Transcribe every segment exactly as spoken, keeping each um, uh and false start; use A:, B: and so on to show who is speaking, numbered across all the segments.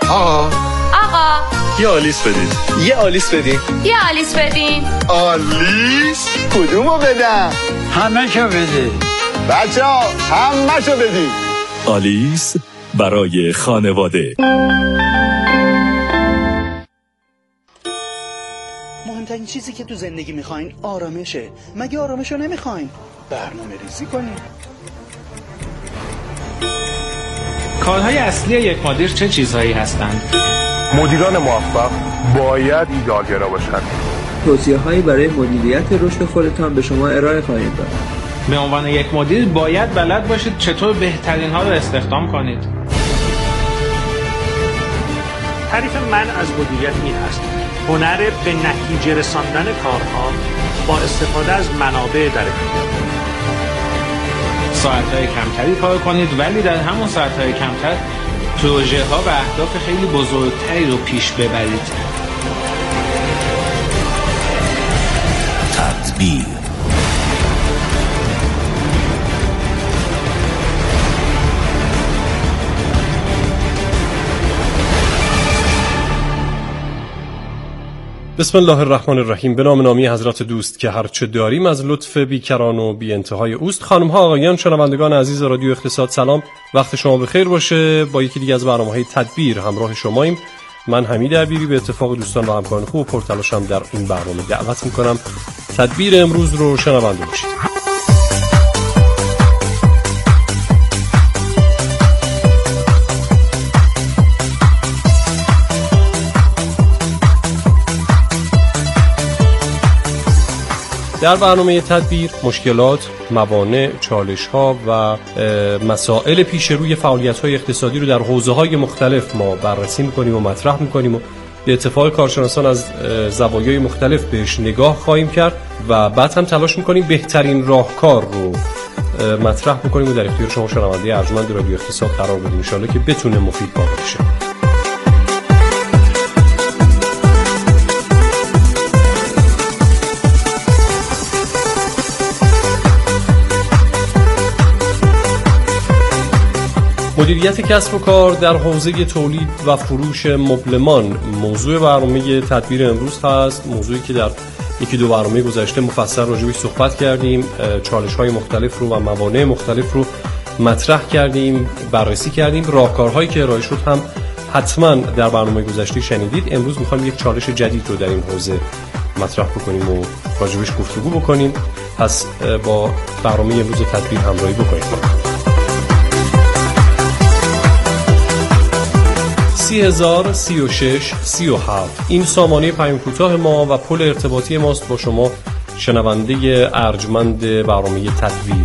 A: آقا
B: آقا
A: یه آلیس بدین.
C: یه آلیس بدین.
B: یه آلیس بدین.
A: آلیس؟
C: کدومو بدم؟
D: همه شو بدین.
C: بچه ها همه شو بدین.
E: آلیس برای خانواده.
F: مهمترین چیزی که تو زندگی میخواین آرامشه. مگه آرامش رو نمیخواین؟ برنامه ریزی کنین.
G: کارهای اصلی یک مدیر چه چیزهایی هستند؟
H: مدیران موفق باید ایده‌گرا باشند.
I: توصیه‌هایی برای مدیریت رشد خودتان به شما ارائه خواهیم داد.
G: به عنوان یک مدیر باید بلد باشید چطور بهترین ها رو استخدام کنید.
J: تعریف من از مدیریت این است: هنر به نتیجه رساندن کارها با استفاده از منابع در اختیار.
G: ساعت‌های کمتری کار کنید ولی در همون ساعت‌های کمتر پروژه‌ها و اهداف خیلی بزرگتری رو پیش ببرید.
E: تدبیر
K: بسم الله الرحمن الرحیم. به نام نامی حضرت دوست که هرچه داریم از لطف بیکران و بی انتهای اوست. خانم ها، آقایان، شنوندگان عزیز رادیو اقتصاد، سلام، وقت شما بخیر باشه. با یکی دیگه از برنامه‌های تدبیر همراه شماییم. من حمید عبیری به اتفاق دوستان و همکاران خوب و پرتلاشم در این برنامه دعوت میکنم تدبیر امروز رو شنونده باشید. در برنامه تدبیر مشکلات، موانع، چالش‌ها و مسائل پیش روی فعالیت‌های اقتصادی رو در حوزه‌های مختلف ما بررسی می‌کنیم و مطرح می‌کنیم و به اتفاق کارشناسان از زوایای مختلف بهش نگاه خواهیم کرد و بعد هم تلاش می‌کنیم بهترین راهکار رو مطرح بکنیم و در اختیار شما شنونده ارجمند رادیو اقتصاد قرار بدیم ان شاءالله که بتونه مفید واقع بشه. مدیریت کسب و کار در حوزه تولید و فروش مبلمان موضوع برنامه تدبیر امروز هست. موضوعی که در یکی دو برنامه گذشته مفصل راجع بهش صحبت کردیم، چالش‌های مختلف رو و موانع مختلف رو مطرح کردیم، بررسی کردیم. راهکارهایی که ارائه شد هم حتما در برنامه گذشته شنیدید. امروز می‌خوایم یک چالش جدید رو در این حوزه مطرح بکنیم و راجع بهش گفتگو بکنیم. پس با برنامه امروز تدبیر همراهی بکنید. سی هزار سی و شش سی و هفت این سامانه پیام کوتاه ما و پل ارتباطی ماست با شما شنونده ارجمند برنامه تدبیر.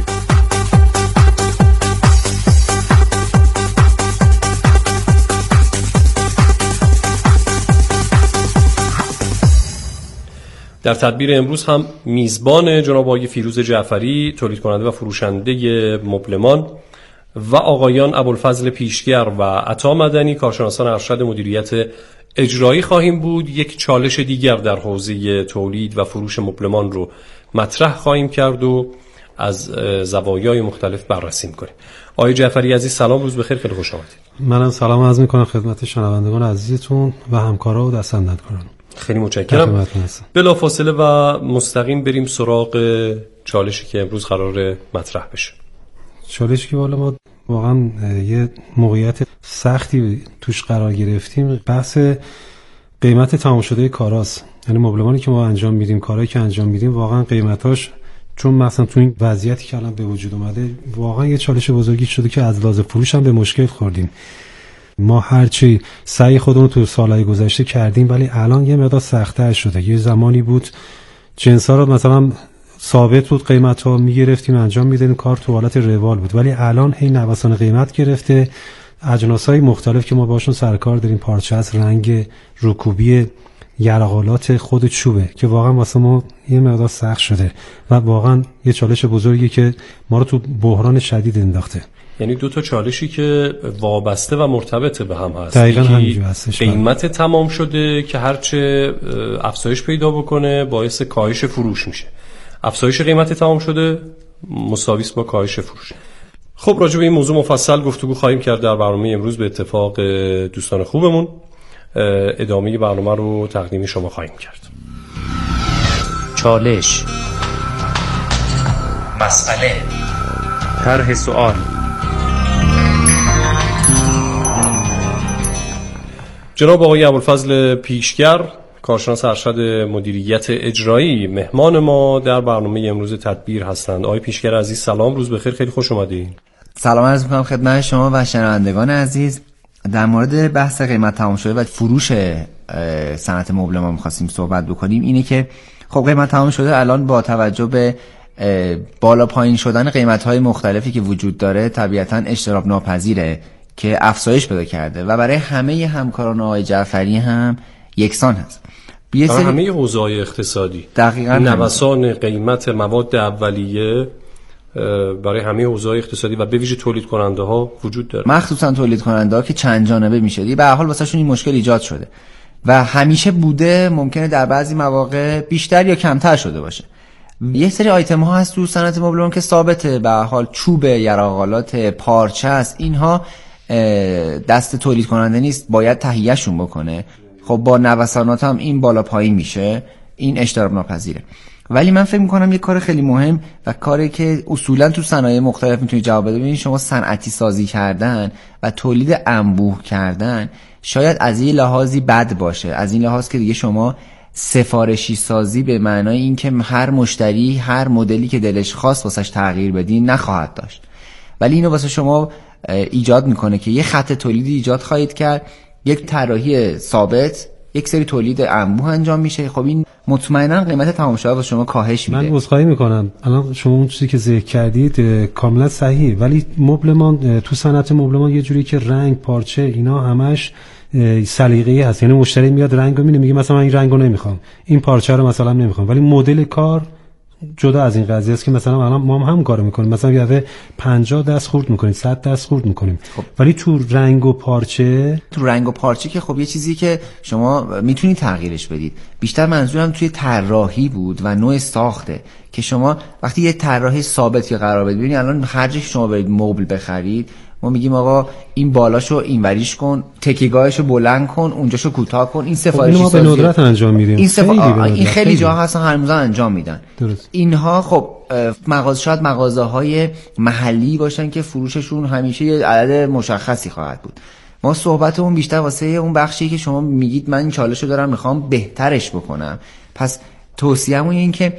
K: در تدبیر امروز هم میزبان جناب آقای فیروز جعفری، تولید کننده و فروشنده مبلمان، و آقایان ابوالفضل پیشگر و عطا مدنی، کارشناسان ارشد مدیریت اجرایی خواهیم بود. یک چالش دیگر در حوزه تولید و فروش مبلمان رو مطرح خواهیم کرد و از زوایای مختلف بررسی می‌کنیم. آقای جعفری عزیز سلام، روز بخیر، خیلی خوش آمدید.
L: منم سلام عرض می‌کنم خدمت شنوندگان عزیزتون و همکارا و دست‌اندرکاران.
K: خیلی متشکرم. بلافاصله و مستقیم بریم سراغ چالشی که امروز قرار مطرح بشه.
L: چالشی که والا ما واقعا یه موقعیت سختی توش قرار گرفتیم، بحث قیمت تمام شده کاراست. یعنی مبلمانی که ما انجام میدیم، کارهایی که انجام میدیم، واقعا قیمتاش چون مثلا تو این وضعیتی که الان به وجود اومده واقعا یه چالش بزرگی شده که از لحاظ فروش هم به مشکل خوردیم. ما هرچی سعی خودمون تو سالهای گذشته کردیم ولی الان یه مقدار سخت‌تر شده. یه زمانی بود جنس‌ها رو مثلا ثابت بود، قیمت‌ها می‌گرفتیم انجام می‌دادیم، کار تو حالت روال بود، ولی الان هی نوسان قیمت گرفته. اجناس‌های مختلف که ما باشون سرکار داریم، پارچه از رنگ رکوبی، یرقالات خود چوبه که واقعا واسه ما یه مقدار سخت شده و واقعا یه چالش بزرگی که ما رو تو بحران شدید انداخته.
K: یعنی دو تا چالشی که وابسته و مرتبط به هم هست.
L: دقیقاً همینجوری هستش.
K: قیمت تمام شده که هرچه افزایش پیدا بکنه باعث کاهش فروش میشه. افزایش قیمت تمام شده مساوی است با کاهش فروش. خب راجع به این موضوع مفصل گفتگو خواهیم کرد در برنامه امروز به اتفاق دوستان خوبمون. ادامه برنامه رو تقدیم شما خواهیم کرد.
D: چالش، مسئله، طرح سوال.
K: جناب آقای ابوالفضل پیشگر، کارشناس ارشد مدیریت اجرایی، مهمان ما در برنامه امروز تدبیر هستند. آقای پیشگر عزیز سلام، روز بخیر، خیلی خوش اومدین.
M: سلام عرض می‌کنم خدمت شما و شنوندگان عزیز. در مورد بحث قیمت تمام شده و فروش صنعت مبل ما می‌خواستیم صحبت بکنیم. اینه که خب قیمت تمام شده الان با توجه به بالا پایین شدن قیمت‌های مختلفی که وجود داره طبیعتاً اجتناب ناپذیره که افزایش پیدا کرده و برای همه همکاران آقای جعفری هم یکسان هست.
K: برای سری... همه حوزه‌های اقتصادی
M: دقیقاً
K: نوسان قیمت مواد اولیه برای همه حوزه‌های اقتصادی و به ویژه تولید کننده ها وجود داره،
M: مخصوصا تولید کننده ها که چند جانبه میشه. به هر حال واسهشون این مشکل ایجاد شده و همیشه بوده، ممکنه در بعضی مواقع بیشتر یا کمتر شده باشه. یه سری آیتم ها هست تو صنعت مبل که ثابته، به هر حال چوب، یراقالات، پارچه است، اینها دست تولید کننده نیست، باید تهیه‌شون بکنه. خب با نوسانات هم این بالا پایین میشه، این اجتناب ناپذیره. ولی من فکر میکنم یه کار خیلی مهم و کاری که اصولا تو صنایع مختلف میتونید جواب بده، ببینید شما صنعتی سازی کردن و تولید انبوه کردن شاید از این لحاظی بد باشه، از این لحاظ که دیگه شما سفارشی سازی به معنای این که هر مشتری هر مدلی که دلش خواست واسش تغییر بدین نخواهد داشت. ولی اینو واسه شما ایجاد میکنه که یه خط تولیدی ایجاد خواهید کرد، یک طراحی ثابت، یک سری تولید انبوه انجام میشه. خب این مطمئنا قیمت تمام شده واسه شما کاهش میده.
L: من عذرخواهی میکنم، الان شما اون چیزی که ذکر کردید کاملا صحیح، ولی مبلمان تو صنعت مبلمان یه جوری که رنگ، پارچه، اینا همش سلیقه‌ای هست. یعنی مشتری میاد رنگو میبینه میگه مثلا من این رنگو نمیخوام، این پارچه رو مثلا نمیخوام، ولی مدل کار جدا از این قضیه است که مثلا الان ما هم, هم کارو میکنیم، مثلا یه دفعه پنجاه دست خورد میکنیم، صد دست خورد میکنیم. خب. ولی تو رنگ و پارچه
M: تو رنگ و پارچه که خب یه چیزی که شما میتونید تغییرش بدید. بیشتر منظورم توی طراحی بود و نوع ساخته که شما وقتی یه طراحی ثابت که قرار بدید، ببینید الان هر جایی شما برید مبل بخرید ما میگیم آقا این بالاشو اینوریش کن، تکیگاهشو بلند کن، اونجاشو کوتاه کن، این سفارشی
L: سازی ما به ندرت انجام میدیم.
M: این, سفا... خیلی, این خیلی جاها هستن هنوزا انجام میدن.
L: درست.
M: اینها خب مغازه شاید مغازه های محلی باشن که فروششون همیشه یه عدد مشخصی خواهد بود. ما صحبتمون بیشتر واسه اون بخشی که شما میگید من این چالشو دارم میخوام بهترش بکنم. پس توصیه‌مون این که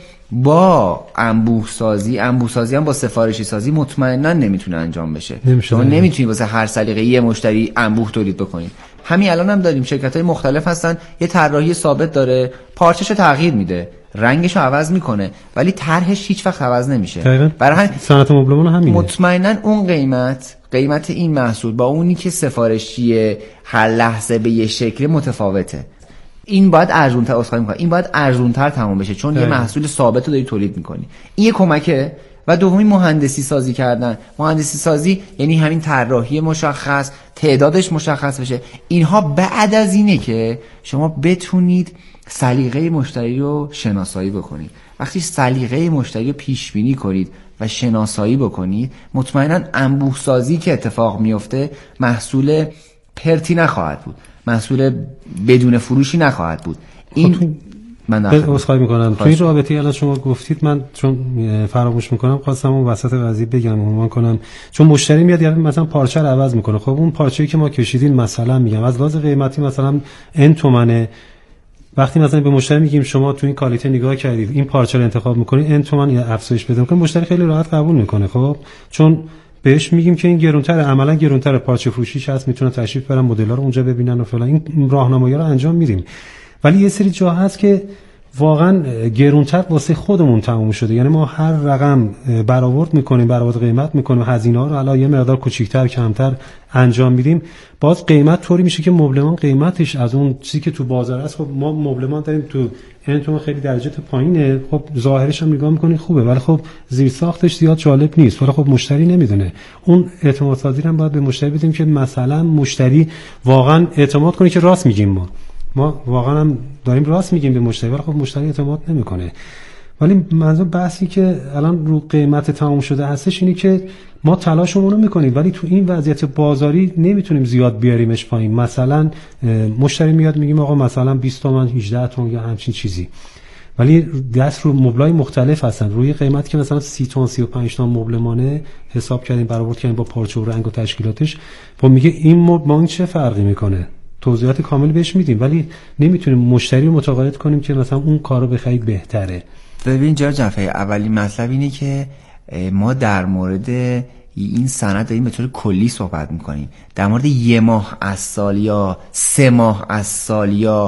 M: با انبوه سازی، انبوه سازی هم با سفارشی سازی مطمئنا نمیتونه انجام بشه. شما نمیتونید واسه هر سلیقه یه مشتری انبوه تولید بکنید. همین الان هم داریم شرکت‌های مختلف هستن، یه طراحی ثابت داره، پارچه‌شو تغییر میده، رنگشو عوض میکنه، ولی طرحش هیچ وقت عوض نمیشه. برای همین
L: صنعت مبلمان همینه.
M: مطمئنا اون قیمت قیمت این محصول با اونی که سفارشی هر لحظه به یه شکل متفاوته. این باید ارزان‌تر اسخای می‌کنه، این باید ارزان‌تر تمام بشه چون یه محصول ثابت رو داری تولید می‌کنی. این یه کمکه. و دومی مهندسی سازی کردن. مهندسی سازی یعنی همین طراحی مشخص، تعدادش مشخص بشه. اینها بعد از اینه که شما بتونید سلیقه مشتری رو شناسایی بکنید. وقتی سلیقه مشتری رو پیش بینی کنید و شناسایی بکنید، مطمئنا انبوه سازی که اتفاق میفته محصول پرتی نخواهد بود، محصول بدون فروشی نخواهد بود. این من
L: عذرخواهی میکنم تو این رابطه الان شما گفتید، من چون فراموش میکنم خواستم اون وسط قضیه بگم عنوان کنم، چون مشتری میاد یعنی مثلا پارچه رو عوض میکنه. خب اون پارچه‌ای که ما کشیدین مثلا میگم از لحاظ قیمتی مثلا ان تومنه، وقتی مثلا به مشتری میگیم شما تو این کالیته نگاه کردید این پارچه رو انتخاب میکنید ان تومن یا افزایش بده میکنه، مشتری خیلی راحت قبول میکنه. خب چون بهش میگیم که این گرونتره، عملا گرونتره، پارچه فروشیش هست، میتونن تشریف برن مدل‌ها رو اونجا ببینن و فلان، این راهنمایی رو انجام میدیم. ولی یه سری جا هست که واقعا گرونتر واسه خودمون تموم شده، یعنی ما هر رقم برآورد میکنیم، برآورد قیمت میکنیم، هزینه ها رو حالا یه مقدار کوچیک‌تر کمتر انجام میدیم، باز قیمت طوری میشه که مبلمان قیمتش از اون چیزی که تو بازار هست. خب ما مبلمان داریم تو انتون خیلی درجه پایینه، خب ظاهرش هم نگاه میکنی خوبه، ولی خب زیر ساختش زیاد جالب نیست، ولی خب مشتری نمیدونه. اون اعتماد سازی رو باید به مشتری بدیم که مثلا مشتری واقعا اعتماد کنه که راست میگیم، ما ما واقعا هم داریم راست میگیم به مشتری، ولی خب مشتری اعتماد نمیکنه. ولی منظور بحثی که الان رو قیمت تمام شده هستش اینه که ما تلاشمون رو میکنیم ولی تو این وضعیت بازاری نمیتونیم زیاد بیاریمش پایین. مثلا مشتری میاد میگیم آقا مثلا بیست تومن هجده تومن یا همچین چیزی، ولی دست رو مبلای مختلف هستن. روی قیمت که مثلا سی تومن سی و پنج تومن مبلمانه حساب کردیم برآورد کردیم با پارچه و رنگ و تشکیلاتش، خب میگه این مبل ما این چه فرقی میکنه؟ توضیحات کامل بهش میدیم ولی نمیتونیم مشتری رو متقاعد کنیم که مثلا اون کارو بخرید بهتره.
M: ببین جناب جعفری، اولین مطلب اینه که ما در مورد این سند داریم به طور کلی صحبت میکنیم. در مورد یه ماه از سال یا سه ماه از سال یا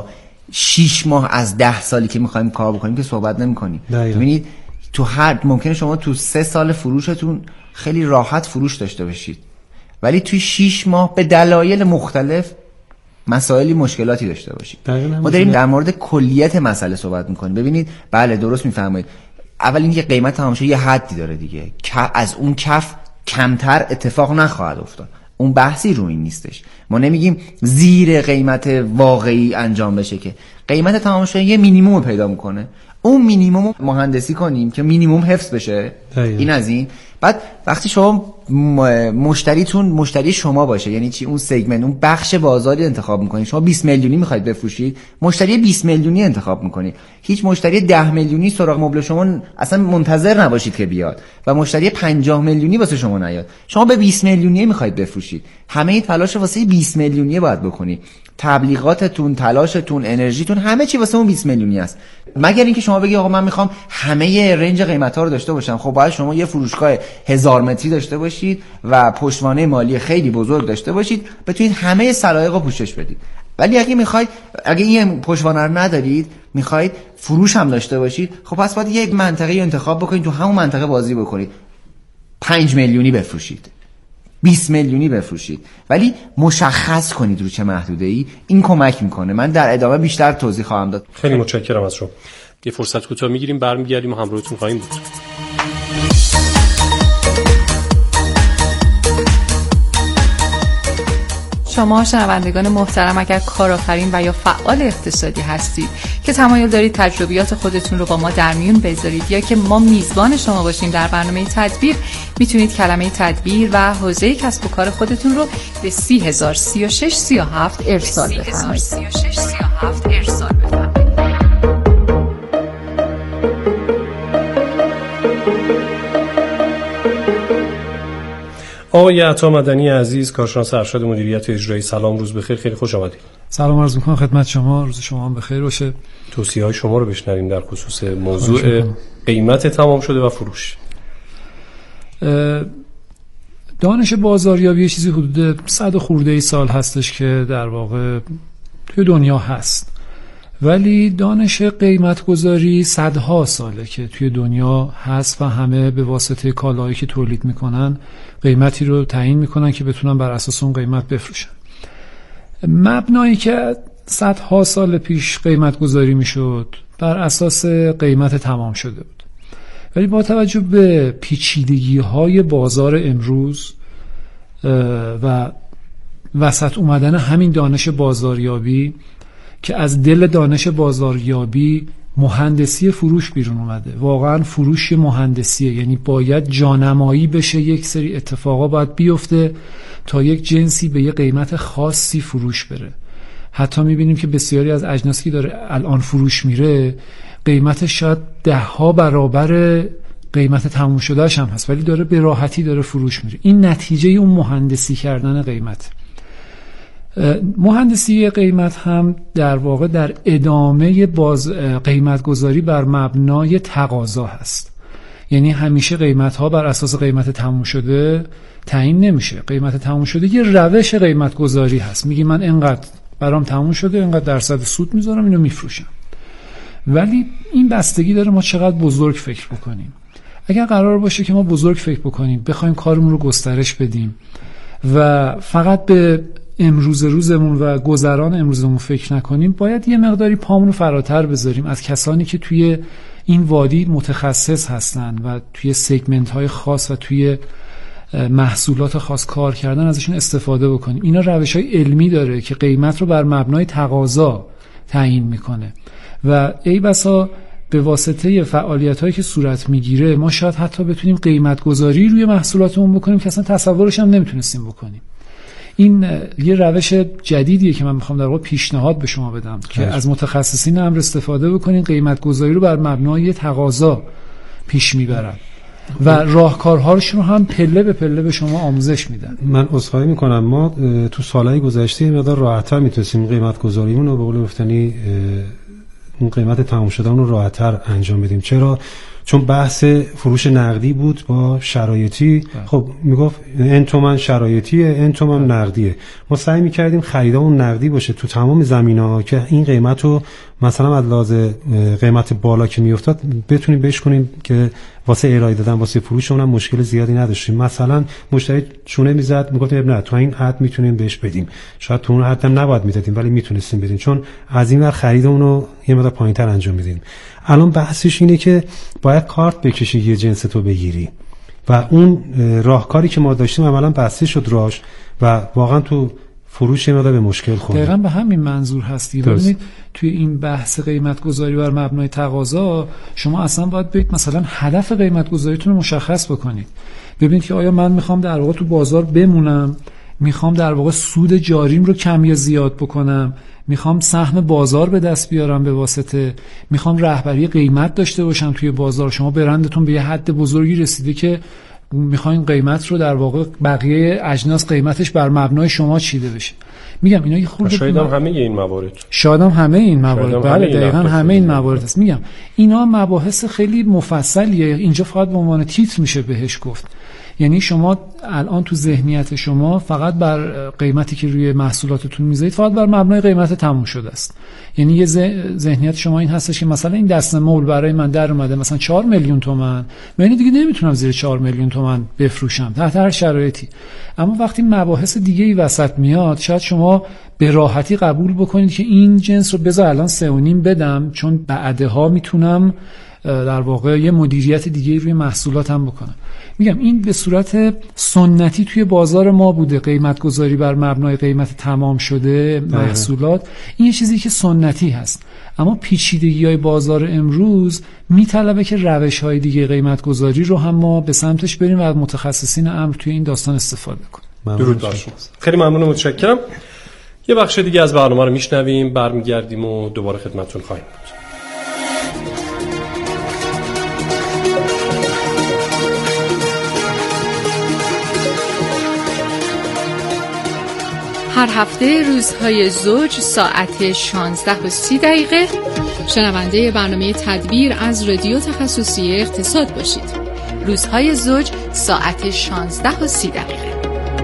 M: شیش ماه از ده سالی که میخوایم کار بکنیم که صحبت نمیکنیم. ببینید تو هر ممکنه شما تو سه سال فروشتون خیلی راحت فروش داشته باشید ولی توی شیش ماه به دلایل مختلف مسائلی مشکلاتی داشته باشید. ما داریم در مورد کلیت مسئله صحبت میکنیم. ببینید بله درست میفرمایید. اول اینکه قیمت تماشا یه حدی داره دیگه، از اون کف کمتر اتفاق نخواهد افتاد. اون بحثی رو این نیستش. ما نمیگیم زیر قیمت واقعی انجام بشه، که قیمت تماشا یه مینیمم پیدا میکنه، اون مینیمم مهندسی کنیم که مینیمم حفظ بشه. داید. این از این. بعد وقتی شما مشتریتون مشتری شما باشه، یعنی چی؟ اون سگمنت، اون بخش بازاری انتخاب میکنید. شما بیست میلیونی میخواید بفروشید، مشتری بیست میلیونی انتخاب میکنید. هیچ مشتری ده میلیونی سراغ مبل شما اصلا منتظر نباشید که بیاد و مشتری پنجاه میلیونی واسه شما نیاد. شما به بیست میلیونی میخواید بفروشید، همه تلاش واسه بیست میلیونی باید بکنید. تبلیغاتتون، تلاشتون، انرژیتون، همه چی واسه اون بیست میلیونی است. مگر اینکه شما بگی آقا من میخوام همه رنج قیمتا رو داشته باشم. خب باید شما یه فروشگاه هزار متری داشته باشید و پشتوانه مالی خیلی بزرگ داشته باشید، بتونید همه سلایق رو پوشش بدید. ولی اگه میخواید، اگه این پشتوانه رو ندارید، میخواید فروش هم داشته باشید، خب پس باید یک منطقه رو انتخاب بکنید، تو همون منطقه بازی بکنید. پنج میلیونی بفروشید، بیست میلیونی بفروشید، ولی مشخص کنید رو چه محدوده‌ای. این کمک میکنه. من در ادامه بیشتر توضیح خواهم داد.
K: خیلی متشکرم از شما. یه فرصت کوتاه میگیریم، برمیگردیم و همراهتون خواهیم بود.
N: شما شنوندگان محترم، اگر کارآفرین و یا فعال اقتصادی هستید که تمایل دارید تجربیات خودتون رو با ما در میون بذارید یا که ما میزبان شما باشیم در برنامه تدبیر، میتونید کلمه تدبیر و حوزه کسب و کار خودتون رو به سی هزار سی و شش سی و هفت ارسال بفرمایید.
K: آقای عطا مدنی عزیز، کارشناس ارشد مدیریت اجرایی، سلام، روز بخیر، خیلی خوش آمدید.
O: سلام عرض می‌کنم خدمت شما، روز شما هم بخیر باشه.
K: توصیه‌های شما رو بشنویم در خصوص موضوع قیمت تمام شده و فروش.
O: دانش بازاریابی یه چیزی حدود صد خورده ای سال هستش که در واقع توی دنیا هست، ولی دانش قیمت گذاری صدها ساله که توی دنیا هست و همه به واسطه کالایی که تولید میکنن قیمتی رو تعیین میکنن که بتونن بر اساس اون قیمت بفروشن. مبنایی که صدها سال پیش قیمت گذاری میشد بر اساس قیمت تمام شده بود، ولی با توجه به پیچیدگی های بازار امروز و وسط اومدن همین دانش بازاریابی که از دل دانش بازاریابی مهندسی فروش بیرون اومده، واقعا فروش مهندسیه، یعنی باید جانمایی بشه، یک سری اتفاقا باید بیفته تا یک جنسی به یک قیمت خاصی فروش بره. حتی میبینیم که بسیاری از اجناسی که داره الان فروش میره قیمتش شاید ده ها برابر قیمت تموم شدهش هم هست، ولی داره به راحتی داره فروش میره. این نتیجه اون مهندسی کردن قیمت. مهندسی قیمت هم در واقع در ادامه باز قیمت گذاری بر مبنای تقاضا هست، یعنی همیشه قیمت ها بر اساس قیمت تموم شده تعیین نمیشه. قیمت تموم شده یه روش قیمت گذاری هست، میگی من اینقدر برام تموم شده، اینقدر درصد سود میذارم، اینو میفروشم. ولی این بستگی داره ما چقدر بزرگ فکر بکنیم. اگر قرار باشه که ما بزرگ فکر بکنیم، بخوایم کارمون رو گسترش بدیم و فقط به امروز روزمون و گذران امروزمون فکر نکنیم، باید یه مقداری پامون رو فراتر بذاریم، از کسانی که توی این وادی متخصص هستن و توی سگمنت های خاص و توی محصولات خاص کار کردن ازشون استفاده بکنیم. اینا روش های علمی داره که قیمت رو بر مبنای تقاضا تعیین میکنه و ای بسا به واسطه فعالیت‌هایی که صورت میگیره ما شاید حتی بتونیم قیمت گذاری روی محصولاتمون بکنیم که اصلا تصورش هم نمیتونستیم بکنیم. این یه روش جدیدیه که من میخوام در واقع پیشنهاد به شما بدم که هش. از متخصصین امر استفاده بکنین، قیمت گذاری رو بر مبنای تقاضا پیش میبرن و راهکارهاش رو هم پله به پله به شما آموزش میدن.
L: من عذرخواهی میکنم، ما تو سالهای گذشته یه مقدار راحت‌تر میتونستیم قیمت گذاریمون رو به قول گفتنی اون قیمت تمام شده اون رو راحت‌تر انجام بدیم. چرا؟ چون بحث فروش نقدی بود با شرایطی. خب میگفت این تومن شرایطیه، این تومن نقدیه. ما سعی میکردیم خریدامون نقدی باشه تو تمام زمینه‌ها که این قیمت رو مثلا از لحاظ قیمت بالا که میافتاد بتونیم بهش کنیم که واسه ارائه دادن واسه فروش اونم مشکل زیادی نداشتیم. مثلا مشتری چونه میزد میگفتیم نه تو این حد میتونیم بهش بدیم، شاید تو اون حد هم نباید میدادیم ولی میتونستیم بدیم، چون از این ور خریدمون رو یه مقدار پایین‌تر انجام میدیم. الان بحثش اینه که باید کارت بکشی یه جنس تو بگیری و اون راهکاری که ما داشتیم عملاً بسته شد راش و واقعا تو فروش مقدار به مشکل خورد.
O: دقیقاً به همین منظور هستی. ببینید توی این بحث قیمت گذاری بر مبنای تقاضا شما اصلا باید بگید مثلا هدف قیمت گذاریتون رو مشخص بکنید. ببینید که آیا من میخوام در واقع تو بازار بمونم، میخوام در واقع سود جاریم رو کم یا زیاد بکنم، میخوام سهم بازار به دست بیارم به واسطه، میخوام رهبری قیمت داشته باشم توی بازار. شما برندتون به یه حد بزرگی رسیده که میخواین قیمت رو در واقع بقیه اجناس قیمتش بر مبنای شما چیده بشه. میگم اینا یه خورده
K: شاید هم همه این موارد
O: شاید هم همه این موارد بله دقیقاً همه این موارد هست. میگم اینا مباحث خیلی مفصلیه، اینجا فقط به عنوان تیتر میشه بهش گفت. یعنی شما الان تو ذهنیت شما فقط بر قیمتی که روی محصولاتتون میذارید فقط بر مبنای قیمت تموم شده است. یعنی یه ذهنیت شما این هستش که مثلا این دسته مبل برای من در اومده مثلا چهار میلیون تومان، من دیگه نمیتونم زیر چهار میلیون تومان بفروشم تحت هر شرایطی. اما وقتی مباحث دیگه ای وسط میاد شاید شما به راحتی قبول بکنید که این جنس رو بذار الان سه و نیم بدم چون بعدها میتونم در واقع یه مدیریت دیگه روی محصولاتم بکنم. میگم این به صورت سنتی توی بازار ما بوده، قیمت گذاری بر مبنای قیمت تمام شده محصولات. این یه چیزی که سنتی هست، اما پیچیدگی‌های بازار امروز میطلبه که روش‌های دیگه قیمت گذاری رو هم ما به سمتش بریم و از متخصصین امر توی این داستان استفاده کنیم.
K: درود بر شما. خیلی ممنون و متشکرم. یه بخش دیگه از برنامه رو میشنویم، برمیگردیم و دوباره خدمتتون خواهیم بود.
N: هر هفته روزهای زوج ساعت شانزده و سی دقیقه شنونده برنامه تدبیر از رادیو تخصصی اقتصاد باشید. روزهای زوج ساعت شانزده و سی دقیقه.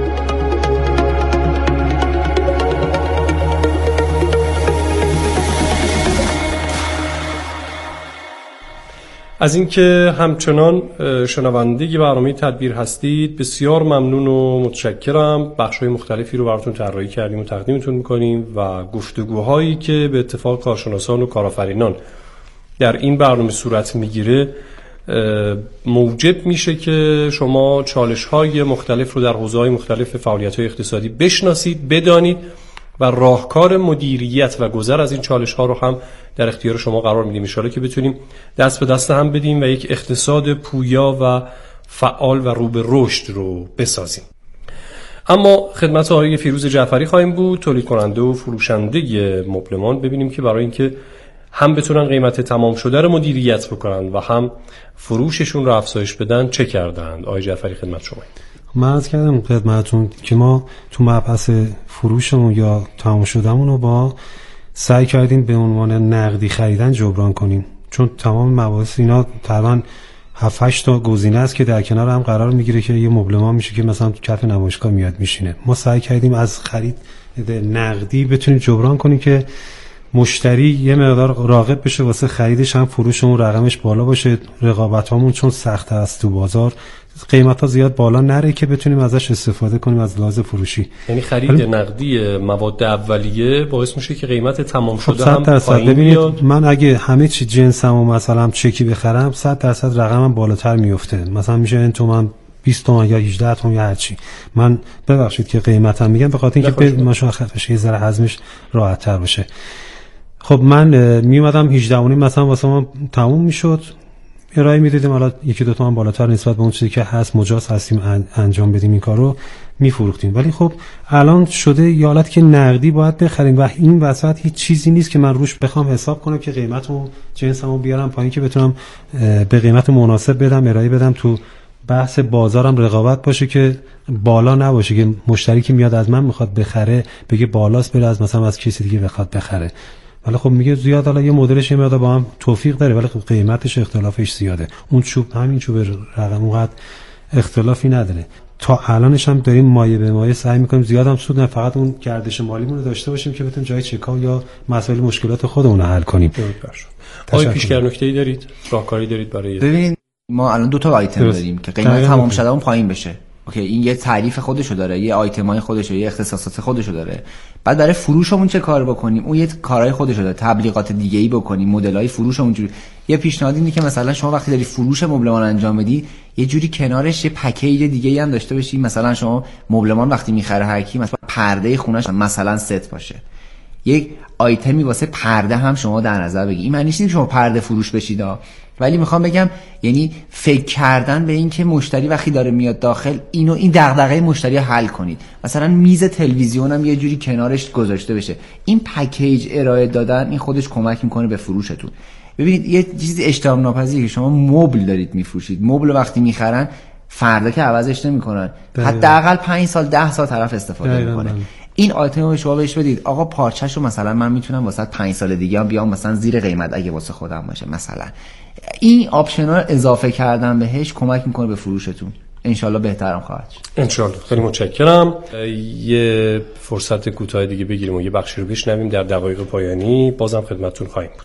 K: از اینکه همچنان شنونده برنامه تدبیر هستید بسیار ممنون و متشکرم. بخش‌های مختلفی رو براتون طراحی کردیم و تقدیمتون می‌کنیم و گفتگوهایی که به اتفاق کارشناسان و کارآفرینان در این برنامه صورت میگیره موجب میشه که شما چالش‌های مختلف رو در حوزه‌های مختلف فعالیت‌های اقتصادی بشناسید، بدانید و راهکار مدیریت و گذر از این چالش‌ها رو هم در اختیار شما قرار میدیم. ان شاءالله که بتونیم دست به دست هم بدیم و یک اقتصاد پویا و فعال و رو به رشد رو بسازیم. اما خدمت آقای فیروز جعفری خواهیم بود، تولید کننده و فروشنده مبلمان، ببینیم که برای اینکه هم بتونن قیمت تمام شده رو مدیریت بکنن و هم فروششون رو افزایش بدن چه کردند. آقای جعفری خدمت شما.
L: من عرض کردم خدمتتون که ما تو مبحث فروشمون یا تمام شدهمون رو با سعی کردیم به عنوان نقدی خریدن جبران کنیم، چون تمام مباحث اینا تقریبا هفت هشت تا گزینه است که در کنار هم قرار میگیره که یه مبلمان میشه که مثلا تو کف نمایشگاه میاد میشینه. ما سعی کردیم از خرید نقدی بتونیم جبران کنیم که مشتری یه مقدار راغب بشه واسه خریدش، هم فروشمون رقمش بالا باشه، رقابتامون چون سخت است تو بازار قیمتا زیاد بالا نره که بتونیم ازش استفاده کنیم از لحاظ فروشی.
K: یعنی خرید ولی... نقدی مواد اولیه باعث میشه که قیمت تمام شده
L: خب هم پایین بیاد. من اگه همه چی جنسمو مثلا چکی بخرم صد درصد رقمم بالاتر میفته، مثلا میشه این تومن بیست تومن یا هجده تومن یا هر چی. من ببخشید که قیمتم میگم به خاطر اینکه مشخص بشه یه ذره هضمش راحت تر باشه. خب من می اومدم هجده و نیم مثلا واسه ما تموم میشد، ارائه میدیدیم، حالا یکی دو تومن بالاتر نسبت به اون چیزی که هست مجاز هستیم انجام بدیم این کارو میفروختیم. ولی خب الان شده یه حالت که نقدی باید بخریم و این وسط هیچ چیزی نیست که من روش بخوام حساب کنم که قیمتو جنسمو بیارم پایین که بتونم به قیمت مناسب بدم ارائه بدم، تو بحث بازارم رقابت باشه که بالا نباشه که مشتری که میاد از من میخواد بخره بگه بالاست بره از مثلا از کسی دیگه بخواد بخره. ولی خب میگه زیاد، حالا یه مدلش یه مقدار با هم توفیق داره ولی خب قیمتش اختلافش زیاده. اون چوب همین چوب رقم اونقدر اختلافی نداره. تا الانش هم داریم مایه به مایه سعی میکنیم زیاد هم سود نه، فقط اون گردش مالیمون رو داشته باشیم که بتونیم جای چکا یا مسائل مشکلات خودمون رو حل کنیم.
K: آقای پیشگر نکته‌ای دارید؟ راهکاری دارید برای؟
M: ببینید ما الان دو تا آیتم داریم که قیمت تمام شده اون پایین بشه. اوکی، این یه تعریف خودشو داره، یه آیتمای خودشو، یه اختصاصات خودشو داره. بعد برای فروشمون چه کار بکنیم؟ اون یه کارهای خودشو داره، تبلیغات دیگه‌ای بکنیم، مدل‌های فروشمون جوری. یه پیشنهاد اینه که مثلا شما وقتی داری فروش مبلمان انجام بدی یه جوری کنارش یه پکیج دیگه‌ای هم داشته باشی. مثلا شما مبلمان وقتی میخره هر کی مثلا پرده خونش مثلا ست باشه، یک آیتمی واسه پرده هم شما در نظر بگیرید. این معنی نیست شما پرده فروش بشید، ولی میخوام بگم یعنی فکر کردن به این که مشتری وقتی داره میاد داخل اینو این دغدغه مشتری حل کنید. مثلا میز تلویزیون هم یه جوری کنارش گذاشته بشه. این پکیج ارائه دادن این خودش کمک میکنه به فروشتون. ببینید یه چیزی اشتباه ناپذیره که شما مبل دارید میفروشید، مبل وقتی میخرن فردا که عوضش نمیکنن، حداقل پنج سال ده سال طرف استفاده میکنه. این آیتم رو شما بهش بدید آقا پارچه‌شو مثلا من میتونم واسه پنج سال دیگه هم بیام مثلا زیر قیمت اگه واسه خودم باشه. مثلا این آپشن‌ها رو اضافه کردن بهش کمک میکنه به فروشتون. انشالله بهترم خواهد شد.
K: انشالله. خیلی متشکرم. یه فرصت کوتاه دیگه بگیریم و یه بخشی رو بشنویم، در دقایق پایانی بازم خدمتتون خواهیم بود.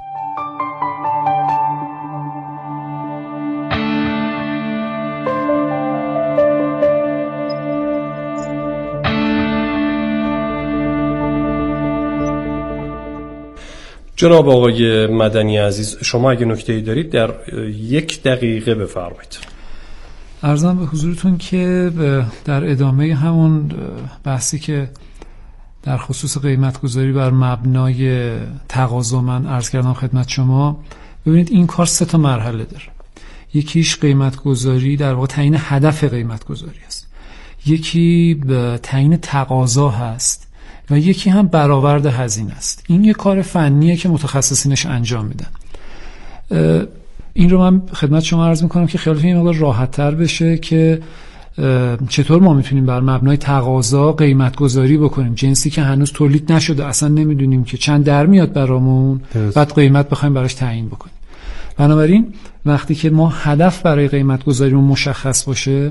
K: جناب آقای مدنی عزیز، شما اگه نکته‌ای دارید در یک دقیقه بفرمایید.
O: عرضم به حضورتون که در ادامه همون بحثی که در خصوص قیمت گذاری بر مبنای تقاضا من عرض کردم خدمت شما، ببینید این کار سه تا مرحله داره. یکیش قیمت گذاری در واقع تعیین هدف قیمت گذاری است، یکی تعیین تقاضا هست و یکی هم برآورد هزینه است. این یک کار فنیه که متخصصینش انجام میدن. این رو من خدمت شما عرض میکنم که خیالتون یه مقدار راحت تر بشه که چطور ما میتونیم بر مبنای تقاضا قیمت گذاری بکنیم. جنسی که هنوز تولید نشده، اصلا نمیدونیم که چند در میاد برامون، بعد قیمت بخوایم براش تعیین بکنیم. بنابراین وقتی که ما هدف برای قیمت گذاریمون مشخص باشه،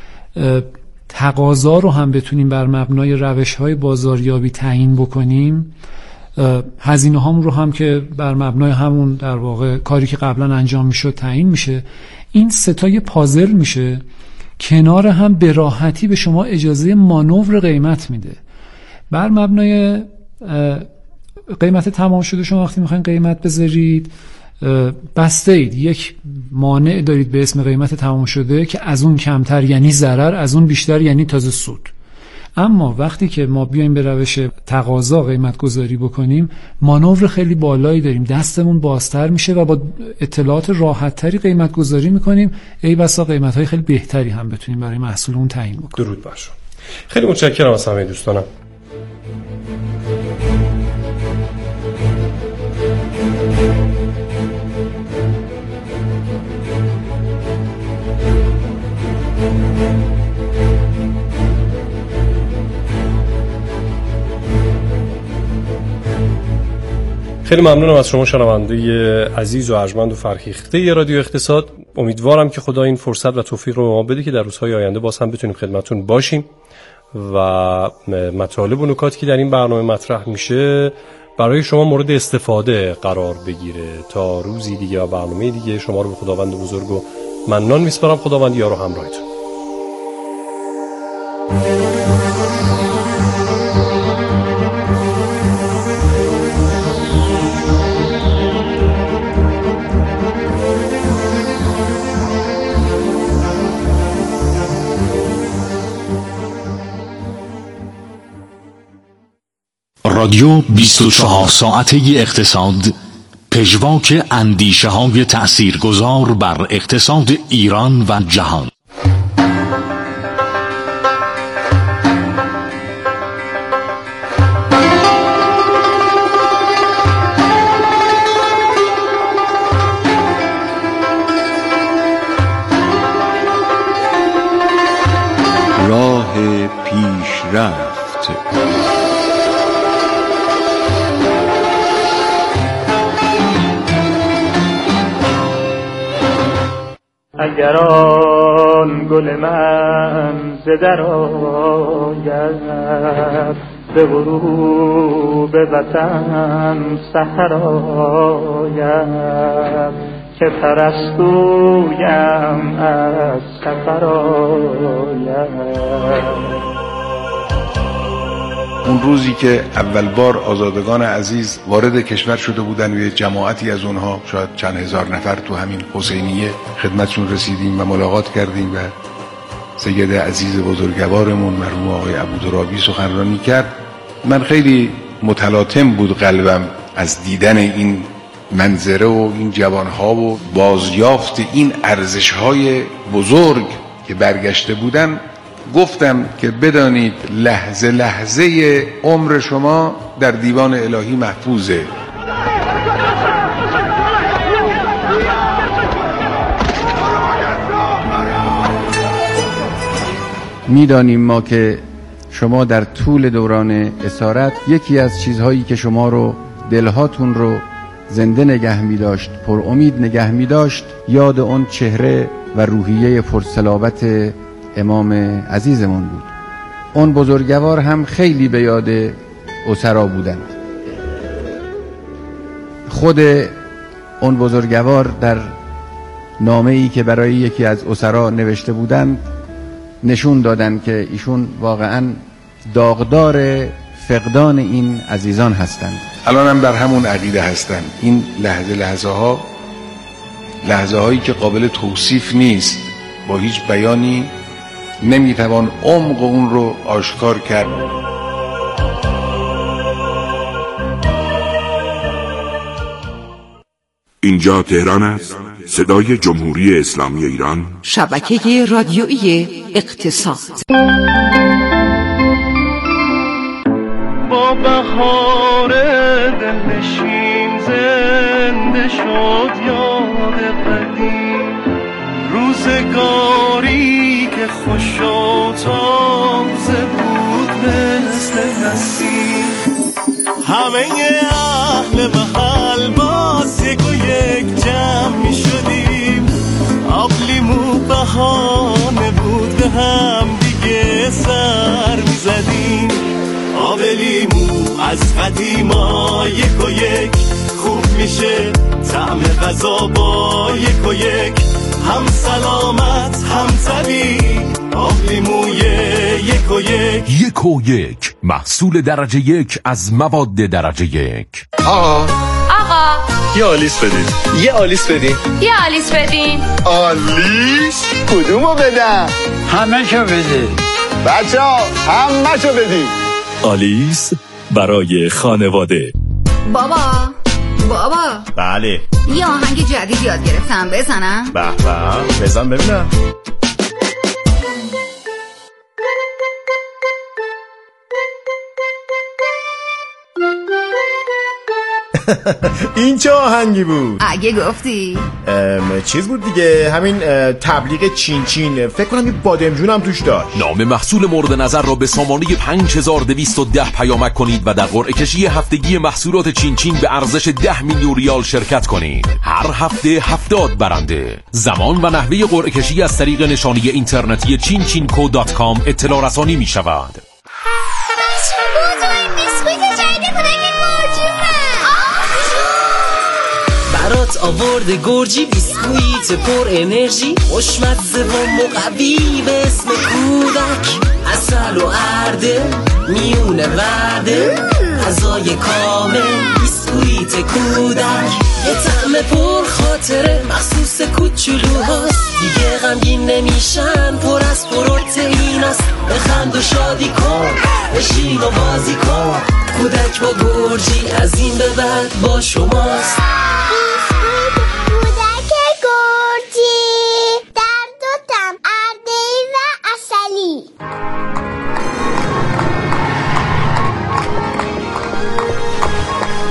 O: تقاضا رو هم بتونیم بر مبنای روش‌های بازاریابی تعیین بکنیم، هزینه هامون رو هم که بر مبنای همون در واقع کاری که قبلا انجام میشد تعیین میشه، این ستای پازل میشه، کنار هم به راحتی به شما اجازه مانور قیمت میده. بر مبنای قیمت تمام شده شما وقتی میخواین قیمت بذارید بسته اید، یک مانع دارید به اسم قیمت تمام شده که از اون کمتر یعنی ضرر، از اون بیشتر یعنی تازه سود. اما وقتی که ما بیایم به روش تقاضا قیمت گذاری بکنیم، مانور خیلی بالایی داریم، دستمون بازتر میشه و با اطلاعات راحت تری قیمت گذاری میکنیم، ای بسا قیمت های خیلی بهتری هم بتونیم برای محصول اون تعیین بکنیم.
K: درود بر شما. خیلی متشکرم از همه دوستانم. خیلی ممنونم از شما شنونده عزیز و ارجمند و فرهیخته رادیو اقتصاد. امیدوارم که خدا این فرصت و توفیق رو به ما بده که در روزهای آینده باز هم بتونیم خدمتتون باشیم و مطالب و نکاتی که در این برنامه مطرح میشه برای شما مورد استفاده قرار بگیره. تا روزی دیگه و برنامه دیگه شما رو به خداوند بزرگ و منان میسپارم. خداوند یار و همراهتون.
P: رادیو بیست و چهار ساعته اقتصاد، پژواک اندیشه های تأثیرگذار بر اقتصاد ایران و جهان.
Q: راه پیشرفت.
R: اگر آن گل من ز در آید، به غروب وطن سحر آید، که پرستویم از سفر آید.
S: اون روزی که اول بار آزادگان عزیز وارد کشور شده بودن و یه جماعتی از اونها شاید چند هزار نفر تو همین حسینیه خدمتشون رسیدیم و ملاقات کردیم و سید عزیز بزرگوارمون مرحوم آقای ابوترابی سخنرانی کرد، من خیلی متلاطم بود قلبم از دیدن این منظره و این جوانها و بازیافت این ارزش‌های بزرگ که برگشته بودن. گفتم که بدانید لحظه لحظه عمر شما در دیوان الهی محفوظه.
Q: میدانیم ما که شما در طول دوران اسارت یکی از چیزهایی که شما رو دلهاتون رو زنده نگه می داشت، پر امید نگه می داشت، یاد اون چهره و روحیه پرصلابت امام عزیزمون بود. اون بزرگوار هم خیلی به یاد اسرا بودند. خود اون بزرگوار در نامه‌ای که برای یکی از اسرا نوشته بودند نشون دادن که ایشون واقعاً داغدار فقدان این عزیزان هستند.
S: الان هم بر همون عقیده هستند. این لحظه لحظه ها لحظه هایی که قابل توصیف نیست، با هیچ بیانی نمیتوان عمق اون رو آشکار کرد.
T: اینجا تهران است، صدای جمهوری اسلامی ایران،
U: شبکه رادیویی اقتصاد.
R: با بهار دلنشین زنده شد یاد قدیم، روزگاری که خوش و تازه بود مثل نسیم. همه اهل محل باز یک و یک جمع می شدیم، آب لیمو بهانه بود به هم دیگه سر می زدیم. آب لیمو از قدیما یک و یک خوب میشه، طعم غذا با یک و یک هم سلامت هم طبیعی. آب لیموی یک و یک
V: یک و یک محصول درجه یک از مواد درجه یک.
C: آقا
B: آقا
C: یه آلیس بدین. یه آلیس بدین.
B: یه آلیس بدین.
C: آلیس کدومو بدم؟
F: همه شو بدین.
C: بچه ها همه شو بدین.
E: آلیس برای خانواده.
W: بابا بابا
X: بله
W: یه آهنگ جدید یاد گرفتم، بزنم؟
X: به به بزن ببینم. این چه آهنگی بود؟
W: اگه گفتی
X: چیز بود دیگه، همین تبلیغ چین چین، فکر کنم این بادمجون هم توش داشت.
V: نام محصول مورد نظر را به سامانه پنج هزار و دویست و ده پیامک کنید و در قرعه کشی هفتگی محصولات چین چین به ارزش ده میلیون ریال شرکت کنید. هر هفته هفتاد برنده. زمان و نحوه قرعه کشی از طریق نشانی اینترنتی چین چین کو دات کام اطلاع رسانی می شود.
Y: برات آورده گرجی بیسکویت پر انرژی، خوشمزه و مقوی به اسم کودک، عسل و ارده میونه ورده، غذای کامل بیسکویت کودک، یه طعم پر خاطره مخصوص کوچولوهاست، دیگه غمگین نمیشن، پر از پروتئین است، بخند و شادی کن، بشین و بازی کن. کودک با گرجی از این به بعد با شماست.